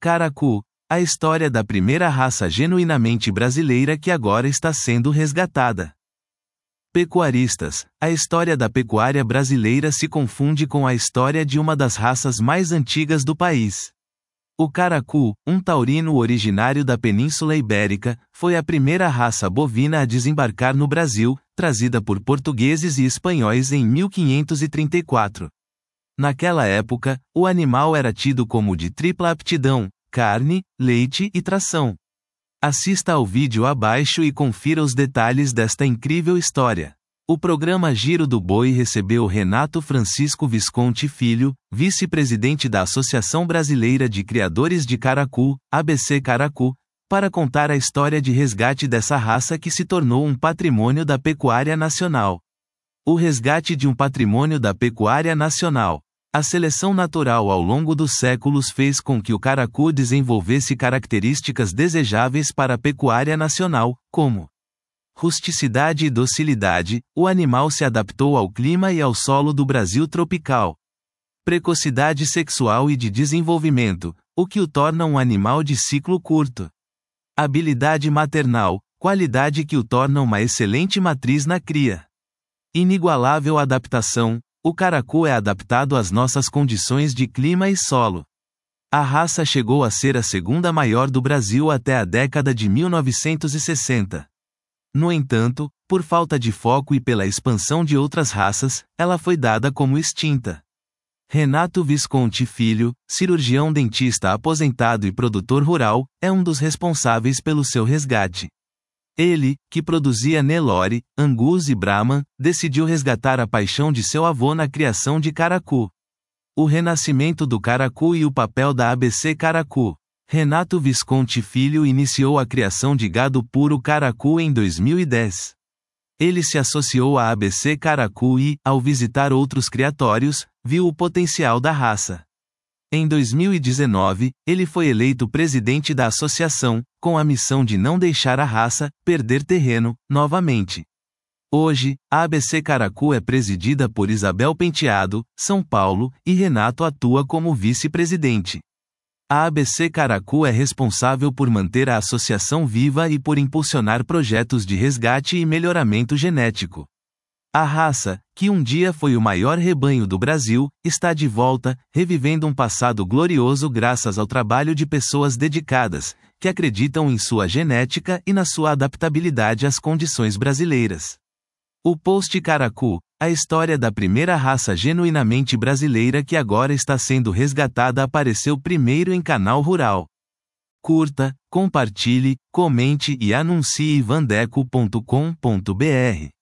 Caracu, a história da primeira raça genuinamente brasileira que agora está sendo resgatada. Pecuaristas, a história da pecuária brasileira se confunde com a história de uma das raças mais antigas do país. O caracu, um taurino originário da Península Ibérica, foi a primeira raça bovina a desembarcar no Brasil, trazida por portugueses e espanhóis em 1534. Naquela época, o animal era tido como de tripla aptidão: carne, leite e tração. Assista ao vídeo abaixo e confira os detalhes desta incrível história. O programa Giro do Boi recebeu Renato Francisco Visconti Filho, vice-presidente da Associação Brasileira de Criadores de Caracu, ABC Caracu, para contar a história de resgate dessa raça que se tornou um patrimônio da pecuária nacional. O resgate de um patrimônio da pecuária nacional. A seleção natural ao longo dos séculos fez com que o caracu desenvolvesse características desejáveis para a pecuária nacional, como rusticidade e docilidade. O animal se adaptou ao clima e ao solo do Brasil tropical. Precocidade sexual e de desenvolvimento, o que o torna um animal de ciclo curto. Habilidade maternal, qualidade que o torna uma excelente matriz na cria. Inigualável adaptação, o caracu é adaptado às nossas condições de clima e solo. A raça chegou a ser a segunda maior do Brasil até a década de 1960. No entanto, por falta de foco e pela expansão de outras raças, ela foi dada como extinta. Renato Visconti Filho, cirurgião dentista aposentado e produtor rural, é um dos responsáveis pelo seu resgate. Ele, que produzia Nelore, Angus e Brahman, decidiu resgatar a paixão de seu avô na criação de caracu. O renascimento do caracu e o papel da ABC Caracu. Renato Visconti Filho iniciou a criação de gado puro caracu em 2010. Ele se associou à ABC Caracu e, ao visitar outros criatórios, viu o potencial da raça. Em 2019, ele foi eleito presidente da associação, com a missão de não deixar a raça perder terreno, novamente. Hoje, a ABC Caracu é presidida por Isabel Penteado, São Paulo, e Renato atua como vice-presidente. A ABC Caracu é responsável por manter a associação viva e por impulsionar projetos de resgate e melhoramento genético. A raça, que um dia foi o maior rebanho do Brasil, está de volta, revivendo um passado glorioso graças ao trabalho de pessoas dedicadas, que acreditam em sua genética e na sua adaptabilidade às condições brasileiras. O post Caracu, a história da primeira raça genuinamente brasileira que agora está sendo resgatada, apareceu primeiro em Canal Rural. Curta, compartilhe, comente e anuncie vandeco.com.br.